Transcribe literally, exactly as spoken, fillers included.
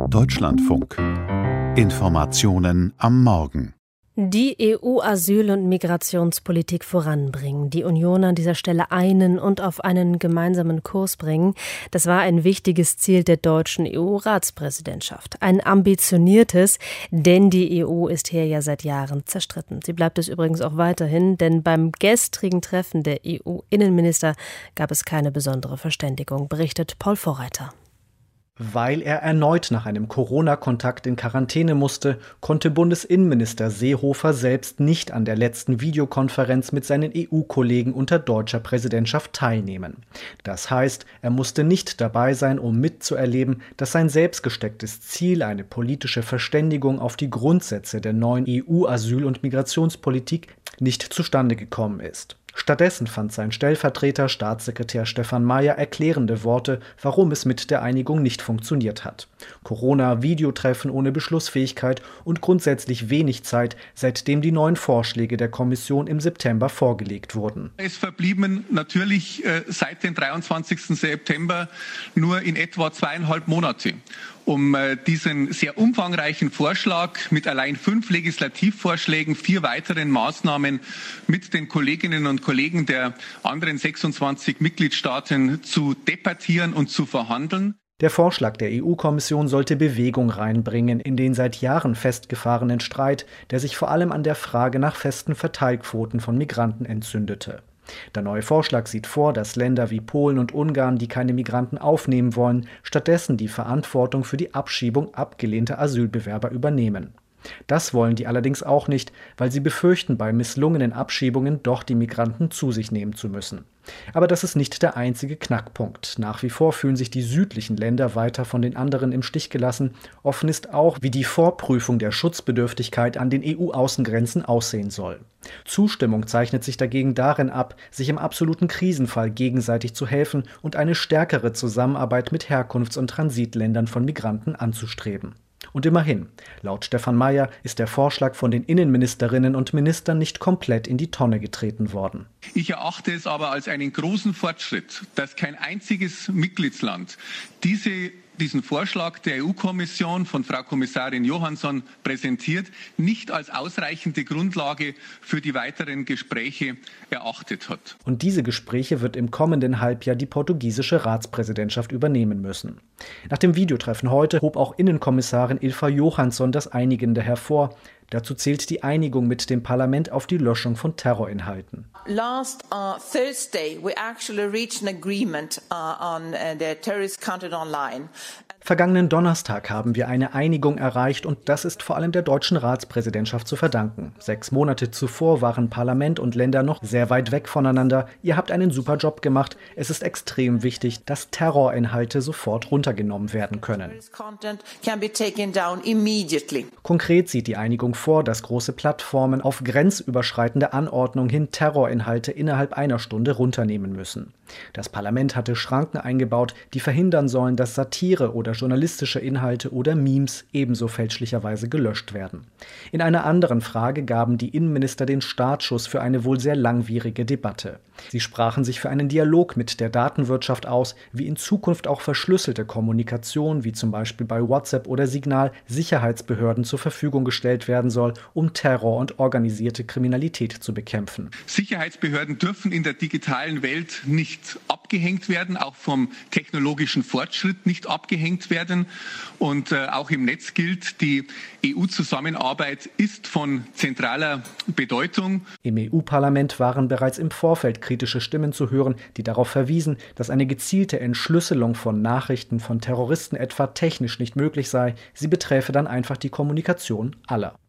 Deutschlandfunk. Informationen am Morgen. Die E U-Asyl- und Migrationspolitik voranbringen, die Union an dieser Stelle einen und auf einen gemeinsamen Kurs bringen, das war ein wichtiges Ziel der deutschen E U-Ratspräsidentschaft. Ein ambitioniertes, denn die E U ist hier ja seit Jahren zerstritten. Sie bleibt es übrigens auch weiterhin, denn beim gestrigen Treffen der E U-Innenminister gab es keine besondere Verständigung, berichtet Paul Vorreiter. Weil er erneut nach einem Corona-Kontakt in Quarantäne musste, konnte Bundesinnenminister Seehofer selbst nicht an der letzten Videokonferenz mit seinen E U-Kollegen unter deutscher Präsidentschaft teilnehmen. Das heißt, er musste nicht dabei sein, um mitzuerleben, dass sein selbstgestecktes Ziel, eine politische Verständigung auf die Grundsätze der neuen E U-Asyl- und Migrationspolitik, nicht zustande gekommen ist. Stattdessen fand sein Stellvertreter, Staatssekretär Stefan Mayer, erklärende Worte, warum es mit der Einigung nicht funktioniert hat. Corona, Videotreffen ohne Beschlussfähigkeit und grundsätzlich wenig Zeit, seitdem die neuen Vorschläge der Kommission im September vorgelegt wurden. Es verblieben natürlich äh, seit dem dreiundzwanzigsten September nur in etwa zweieinhalb Monate, um äh, diesen sehr umfangreichen Vorschlag mit allein fünf Legislativvorschlägen, vier weiteren Maßnahmen mit den Kolleginnen und Kollegen der anderen sechsundzwanzig Mitgliedstaaten zu debattieren und zu verhandeln. Der Vorschlag der E U-Kommission sollte Bewegung reinbringen in den seit Jahren festgefahrenen Streit, der sich vor allem an der Frage nach festen Verteilquoten von Migranten entzündete. Der neue Vorschlag sieht vor, dass Länder wie Polen und Ungarn, die keine Migranten aufnehmen wollen, stattdessen die Verantwortung für die Abschiebung abgelehnter Asylbewerber übernehmen. Das wollen die allerdings auch nicht, weil sie befürchten, bei misslungenen Abschiebungen doch die Migranten zu sich nehmen zu müssen. Aber das ist nicht der einzige Knackpunkt. Nach wie vor fühlen sich die südlichen Länder weiter von den anderen im Stich gelassen. Offen ist auch, wie die Vorprüfung der Schutzbedürftigkeit an den E U-Außengrenzen aussehen soll. Zustimmung zeichnet sich dagegen darin ab, sich im absoluten Krisenfall gegenseitig zu helfen und eine stärkere Zusammenarbeit mit Herkunfts- und Transitländern von Migranten anzustreben. Und immerhin, laut Stefan Mayer ist der Vorschlag von den Innenministerinnen und Ministern nicht komplett in die Tonne getreten worden. Ich erachte es aber als einen großen Fortschritt, dass kein einziges Mitgliedsland diese diesen Vorschlag der E U-Kommission von Frau Kommissarin Johansson präsentiert, nicht als ausreichende Grundlage für die weiteren Gespräche erachtet hat. Und diese Gespräche wird im kommenden Halbjahr die portugiesische Ratspräsidentschaft übernehmen müssen. Nach dem Videotreffen heute hob auch Innenkommissarin Ylva Johansson das Einigende hervor. Dazu zählt die Einigung mit dem Parlament auf die Löschung von Terrorinhalten. Last uh, Thursday we actually reached an agreement uh, on uh, the terrorist content online. Vergangenen Donnerstag haben wir eine Einigung erreicht und das ist vor allem der deutschen Ratspräsidentschaft zu verdanken. Sechs Monate zuvor waren Parlament und Länder noch sehr weit weg voneinander. Ihr habt einen super Job gemacht. Es ist extrem wichtig, dass Terrorinhalte sofort runtergenommen werden können. Konkret sieht die Einigung vor, dass große Plattformen auf grenzüberschreitende Anordnung hin Terrorinhalte innerhalb einer Stunde runternehmen müssen. Das Parlament hatte Schranken eingebaut, die verhindern sollen, dass Satire oder journalistische Inhalte oder Memes ebenso fälschlicherweise gelöscht werden. In einer anderen Frage gaben die Innenminister den Startschuss für eine wohl sehr langwierige Debatte. Sie sprachen sich für einen Dialog mit der Datenwirtschaft aus, wie in Zukunft auch verschlüsselte Kommunikation, wie zum Beispiel bei WhatsApp oder Signal, Sicherheitsbehörden zur Verfügung gestellt werden soll, um Terror und organisierte Kriminalität zu bekämpfen. Sicherheitsbehörden dürfen in der digitalen Welt nicht abgehängt werden, auch vom technologischen Fortschritt nicht abgehängt werden. Und äh, auch im Netz gilt, die E U-Zusammenarbeit ist von zentraler Bedeutung. Im E U-Parlament waren bereits im Vorfeld kritische Stimmen zu hören, die darauf verwiesen, dass eine gezielte Entschlüsselung von Nachrichten von Terroristen etwa technisch nicht möglich sei. Sie beträfe dann einfach die Kommunikation aller.